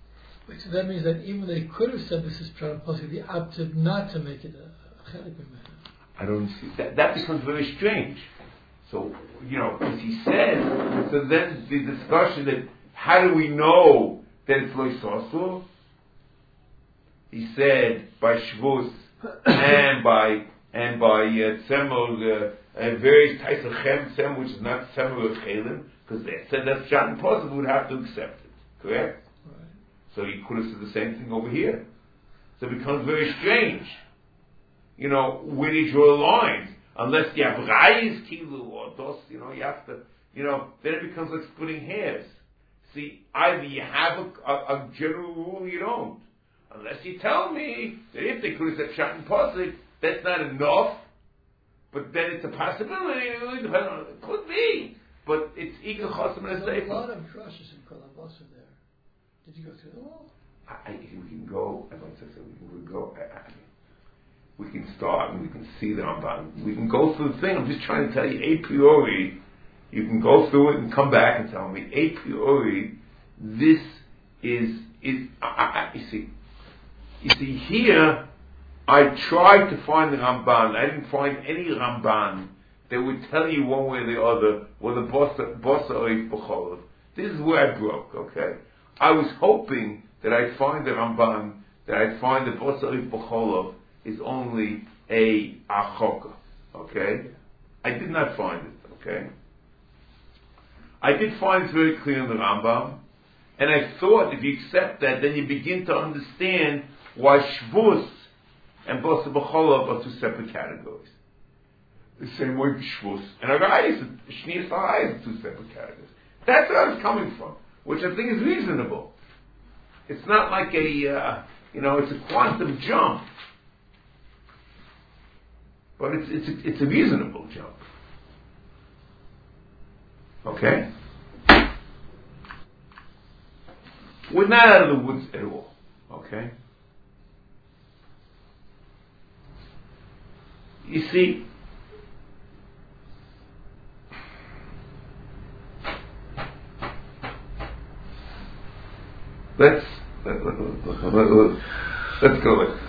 Which that means that even they could have said this is Pshat Pasuk, they opted not to make it a, a Chelik B'Meh. I don't see that. That becomes very strange. So, you know, because he says, so then the discussion that how do we know that it's Lo Yisosur? He said by Shavuos and by and by uh, Tzemel, uh, and various types of Chem Tzemel, which is not Tzemel of Chelim, because they said that Pshat and Pasuk would have to accept it. Correct? Right. So he could have said the same thing over here. So it becomes very strange. You know, where do you draw the lines? Unless you have Rayis Kilu or Dos, you know, you have to, you know, then it becomes like splitting hairs. See, either you have a, a, a general rule or you don't. Unless you tell me that if they could have said Pshat and Pasuk, that's not enough, but then it's a possibility, it really depends on, it could be, but it's equal Chosim and There's a a lot of drushes in Kol HaBasar there. Did you go through them all? I, I, we can go, I'd like to say, we can go, I, I, we can start and we can see the Ramban. We can go through the thing. I'm just trying to tell you, a priori, you can go through it and come back and tell me, a priori, this is, is I, I, you see, you see here, I tried to find the Ramban. I didn't find any Ramban that would tell you one way or the other whether Bosa or B'cholov. This is where I broke, okay? I was hoping that I'd find the Ramban, that I'd find the Bosa or B'cholov is only a achoka, okay? I did not find it, okay? I did find it very clear in the Rambam, and I thought if you accept that, then you begin to understand why Shavuos and Bosa B'cholov are two separate categories. The same way Shavuos and Arayis, Shnias Arayis are two separate categories. That's where I was coming from, which I think is reasonable. It's not like a, uh, you know, it's a quantum jump. But it's it's a, it's a reasonable jump. Okay? We're not out of the woods at all. Okay? You see, let's let, let, let, let, let, let's go like this.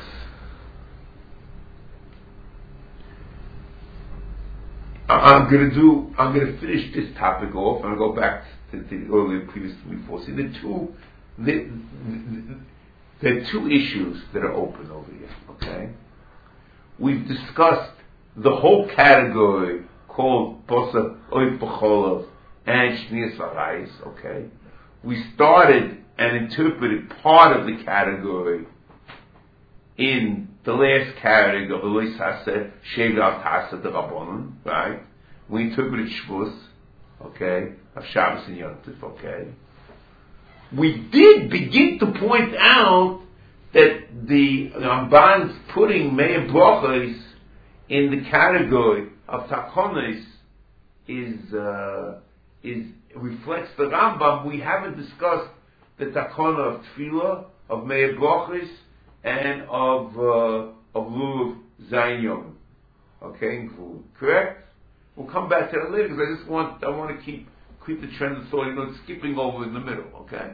I'm going to do. I'm going to finish this topic off, and I'll go back to the earlier previous before. See, the two, the, the, there are two issues that are open over here. Okay, we've discussed the whole category called Bosa Oy B'cholov and Shnias Arayis. Okay, we started and interpreted part of the category in the last category of Elois Haseh, Shegal Tasa de Rabbanon, right? We interpreted Shavuos, okay, of Shabbos and Yom Tov, okay. We did begin to point out that the Ramban's putting Meir Brochos in the category of Takonos is uh, is reflects the Rambam. We haven't discussed the Takona of Tefillah, of Meir Brochos, and of uh, of Lulav Zayin Yom, okay, include. Correct? We'll come back to that later because I just want I want to keep keep the trend of thought, you know, skipping over in the middle, okay?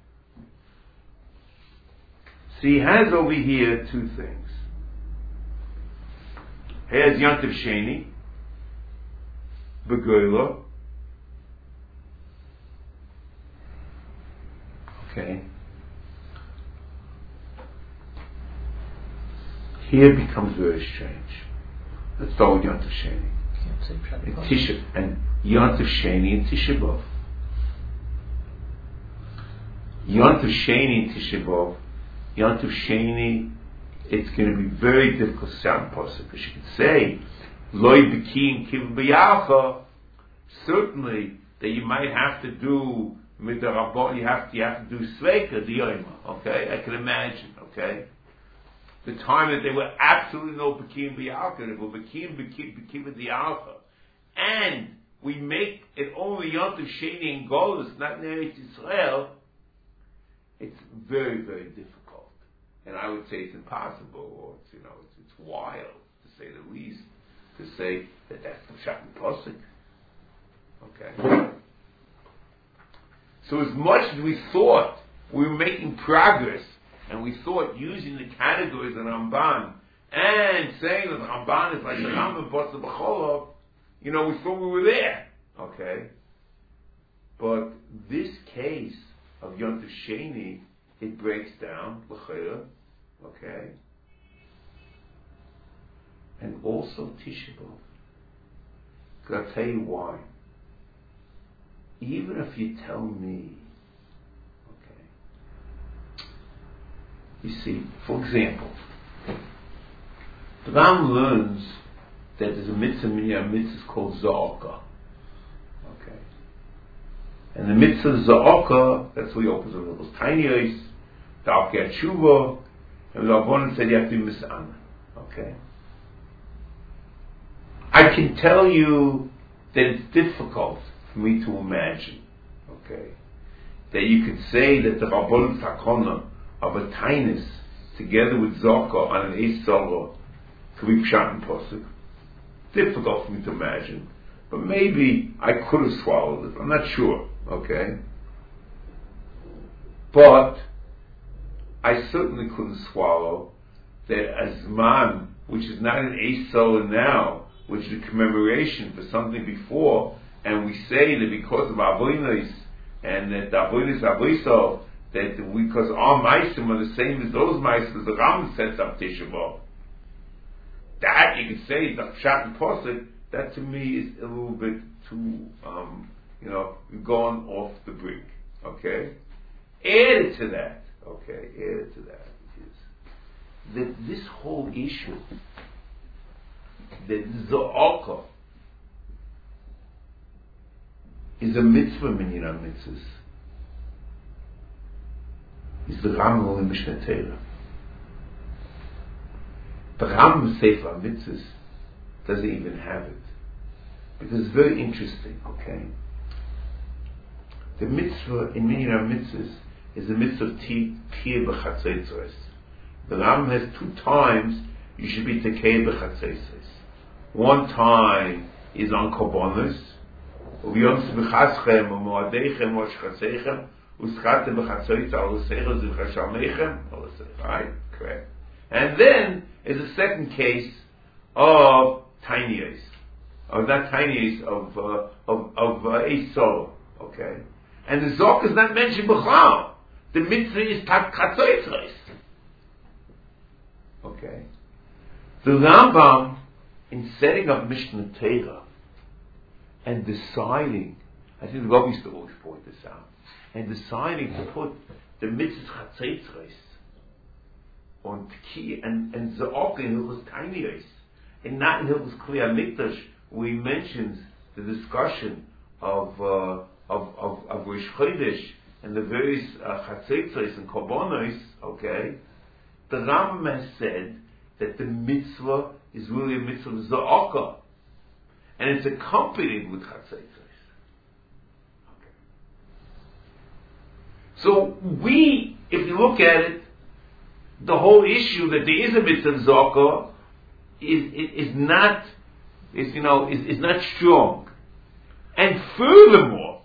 So he has over here two things. He has Yantiv Sheni, Begoyla, okay. Here it becomes very strange. Let's start with Yontif Sheni. And Tisha and Yontif Sheni and Tisha B'Av. Yontif Sheni and Tisha B'Av. Yontif Sheni, it's going to be very difficult to sound possible because you could say Loi B'Kim Kiv B'Yacha. Certainly that you might have to do with the Rabbah. You have to you have to do Sveika D'Yoma. Okay, I can imagine. Okay. The time that they were absolutely no Bekim B'Yalka, they were Bekim, Bekim, Bekim B'Yalka. And we make it only Yontif Sheni and Golus, not in Eretz Yisrael. It's very, very difficult. And I would say it's impossible, or it's, you know, it's, it's wild, to say the least, to say that that's the Pshat and Pasuk. Okay. So as much as we thought we were making progress, and we thought using the categories of Ramban and saying that the Ramban is like the Rambam Basa B'Cholov, you know, we thought we were there. Okay? But this case of Yom Tov Sheni, it breaks down, l'chayra, okay? And also Tisha B'Av. Because I'll tell you why. Even if you tell me, okay, you see, for example, the Ram learns that there's a mitzvah, many a mitzvah called Za'aka. Okay. And the mitzvah Za'aka, that's what he opens with those tiny eyes, the Alkei Tshuva, and the Rabbanan said you have to be Mis'ana. Okay. I can tell you that it's difficult for me to imagine, okay, that you could say that the Rabbanan Takona of a tinus together with Zaka on an Eis Zara could be Pshat and Posuk. Difficult for me to imagine, but maybe I could have swallowed it. I'm not sure, okay? But I certainly couldn't swallow that Azman, which is not an Eis Zara now, which is a commemoration for something before, and we say that because of Avonos and that the Avonos Avoisov, that because our Meisim are the same as those Meisim, the Ram sets up Tisha B'Av. That you could say the Pshat and Posuk. That to me is a little bit too, um, you know, gone off the brink. Okay, added to that, okay, added to that is that this whole issue, that Za'aka is a mitzvah minyan mitzvahs, is the Rambam in Mishnah Torah. The Rambam Sefer Mitzvahs doesn't even have it. Because it's very interesting, okay? The mitzvah in minyan mitzvahs is the mitzvah of Tiyeh b'chatzeitzos. The Rambam has two times you should be Tekeh b'chatzeitzos. One time is on Korbanos, U'v'yom s'b'chaschem u'moadeichem u'shchatzeichem u'schate b'chatzoitza u'seichos u'chashalmeichem. Right? Correct. And then is a second case of tiny eyes, of not tiny eyes, of uh, of of uh, Eis Zara. Okay, and the Zok is not mentioned b'chal. The mitzvah is tak chatzoitzos. Okay, the Rambam, in setting up Mishnah Torah and deciding, I think the Rabbi used to always point this out, and deciding to put the mitzvah chatzoitzos on Tki and and Za'aka in Hilchos Tiny Eis, and not in Hilchos Kli HaMikdash, where he mentions the discussion of uh, of of of Rosh Chodesh and the various Chatzeitzos uh, and Korbanos. Okay, the Rambam has said that the mitzvah is really a mitzvah of Za'aka, and it's accompanied with Chatzeitzos. Okay, so we, if you look at it, the whole issue that there is a mitzvah Zaka is, is is not is you know is, is not strong, and furthermore,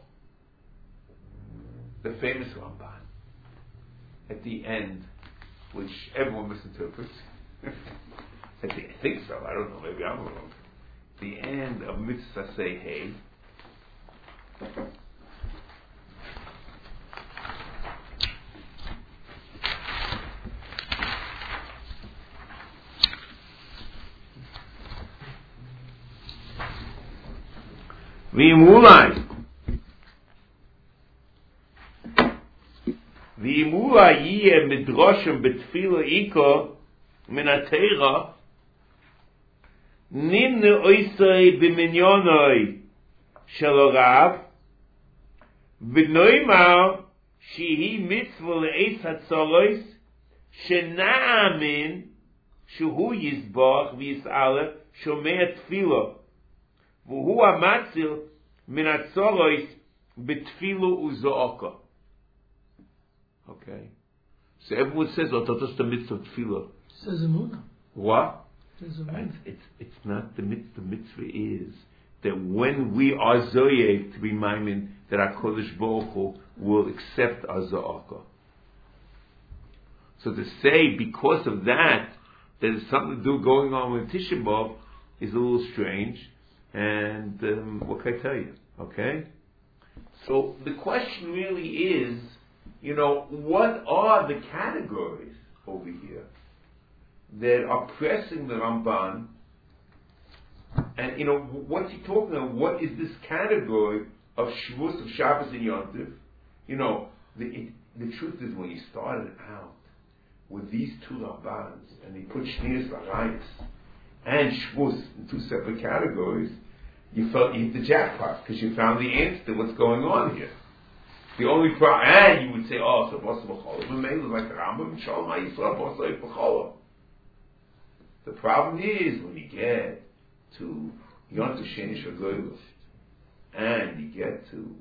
the famous Ramban at the end, which everyone misinterprets. I think, I think so. I don't know. Maybe I'm wrong. The end of Mitzvah Say Hey. V'imulai V'imulai yiyeh midrashim betfila iko min ha'teira nimne oisei b'minyonoi shel Rav v'noimar shehi mitzvah le'eis hatzoros shena'amin shehu yizbach v'yis'alef shomei tefila v'hu ha'matzil min hatzoros b'tfilu u'zo'aka. Okay. So everyone says, oh, that's the mitzvah of tefillah. Says Emunah. What? Says Emunah. It's, it's, it's not the mitzvah. The mitzvah is that when we are zoyev to be maimin, that HaKadosh Baruch Hu will accept our za'aka. So to say because of that there's something to do going on with Tisha B'Av is a little strange. And um, what can I tell you? Okay? So the question really is, you know, what are the categories over here that are pressing the Ramban? And, you know, what's he talking about? What is this category of Shavuos, of Shabbos and Yom Tov? You know, the, it, the truth is when you started out with these two Rabbans, and they put Shnias L'Arayos and Shavuos in two separate categories, you felt you hit the jackpot, because you found the answer to what's going on here. The only problem, and you would say, oh, so Basa B'Cholah, B'Meila, like the Rambam, and Shalom HaYisrael, Basa B'Cholah. The problem is, when you get to Yom Tov Sheni Shagoylos, and you get to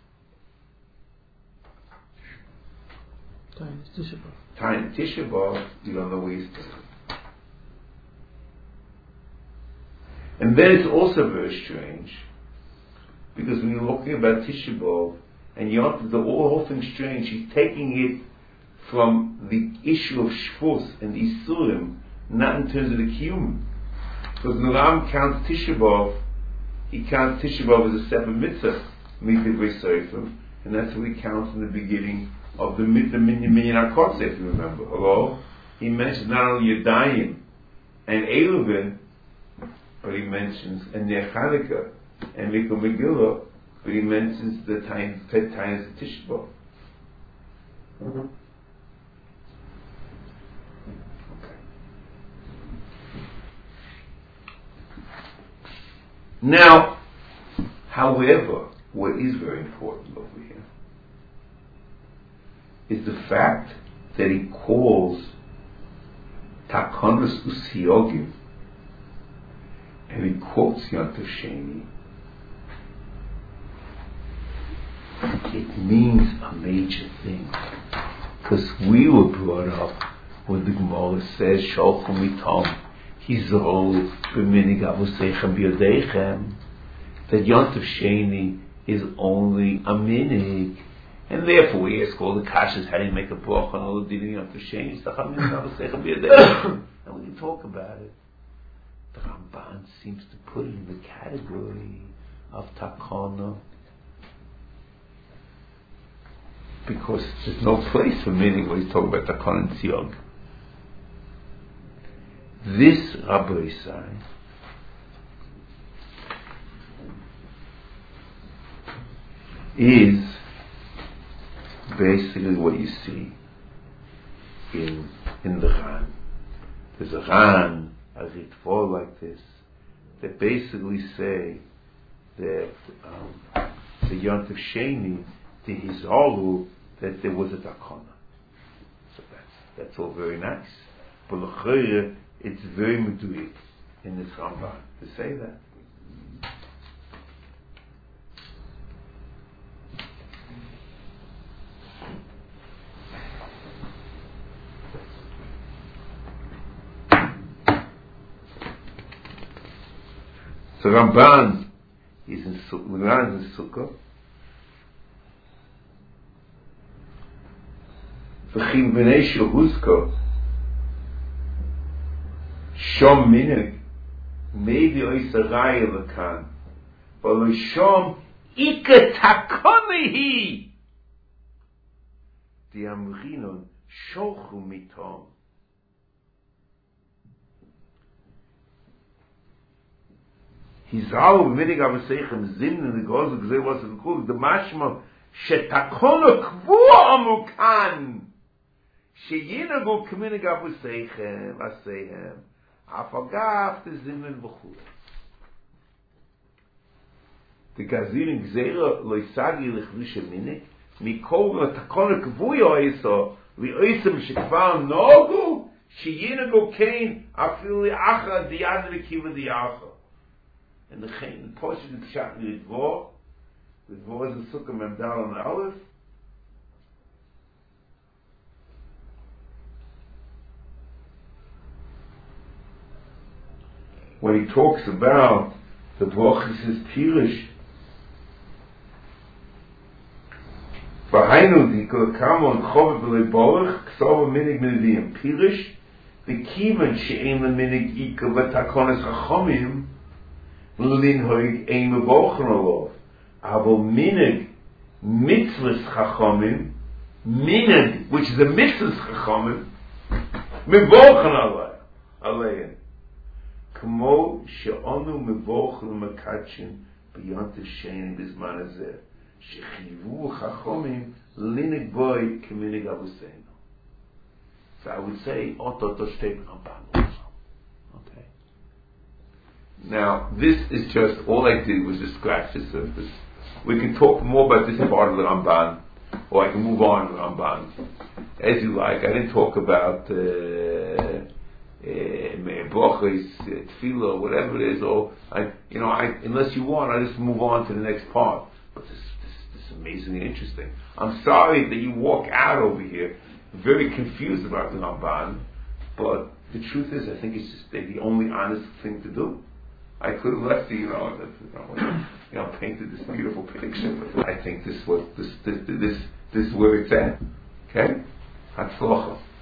Time is Tisha B'Av. Time Tisha B'Av, you don't know where you stand. And then it's also very strange, because when you're looking about Tisha B'Av and Yom Tov, the whole thing strange. He's taking it from the issue of Shvus and Isurim, not in terms of the Kiyum. Because the Ram counts Tisha B'Av, he counts Tisha B'Av as a separate mitzvah, Mikveh Seifim, and that's what he counts in the beginning of the mitzvah Minyan Minyan HaKotz, if you remember. Although he mentions not only Yadayim and Eluvin, but he mentions and Ner Chanukah and Mikveh Megillah, but he mentions the time, ten times of Tisha B'Av. Mm-hmm. Okay. Now, however, what is very important over here is the fact that he calls Takonos Usiyogim, and he quotes Yom Tov Sheni. It means a major thing, because we were brought up when the Gemara says Sholchu Mitom Hizrol B'minig Avosechem B'Yodeichem, that Yom Tov Sheni is only a minig, and therefore we ask all the kashas, how do you make a bracha on all the dinim Yom Tov Sheni? And we can talk about it. The Ramban seems to put it in the category of takana, because there's no place for meaning when he's talking about takana and siyog. This Rabbi Yisai is basically what you see in in the Ran. There's a Ran, as it fall like this, that basically say that um, the Yom Tov Sheni, the Hizalu, that there was a takana. So that's that's all very nice, but l'chayre it's very meduyik in this Ramban to say that. So Ramban is in Ramban is in Sukkah. V'chim b'nei shehuzka shom minig maybe oisaraya l'kan but shom ika takonehi di amrinon sholchu mitom. Hizaru minig avosechem zin in the goz of gzei was in kul the mashma shetakono kvu amukan sheyinagu k'minig avosechem aseihem afagav tezinin v'chul. The gazin in gzeira loisagi lechvisha minig mikol takono kvu yoiso li'oisem shekvar nogu sheyinagu kain afili acha diyad v'kiva diyacha. And the chain, the portion of the Pshat with Dvor, with Dvor is the Sukkah Memdal and the Aleph. When he talks about the Brachas is Pirish, V'hainu Ikolakamo and Chove B'lei Borach, Ksova Minig Minivim. Pirish, the Kivan She'en Minig Ikel V'takonis Chachomim, Linhoig Ein Mevochen Olov. Avo Minig Mitzvahs Chachomim, Minig, which is a Mitzvahs Chachomim, Mevochen Alein. Kamo She'onu Mevochen Mekachin, Beyond the Shein Bizman Azeh. Shechivu Chachomim, Linig Boy, Keminig Avuseinu. So I would say, Oto Toshtek Ramban also. Okay. Now, this is just, all I did was just scratch the surface. We can talk more about this part of the Ramban, or I can move on to the Ramban. As you like, I didn't talk about Brochis, uh, uh, Tefillah, whatever it is, or, I, you know, I, unless you want, I just move on to the next part. But this, this, this is amazingly interesting. I'm sorry that you walk out over here very confused about the Ramban, but the truth is, I think it's just the only honest thing to do. I could have left you, you know, you know, you know, painted this beautiful picture, but I think this was this this this this is where it's at. Okay, Hatzlacha.